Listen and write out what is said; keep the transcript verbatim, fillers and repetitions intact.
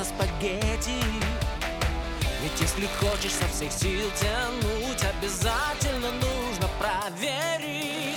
получится спагетти. Ведь если хочешь со всех сил тянуть, обязательно нужно проверить.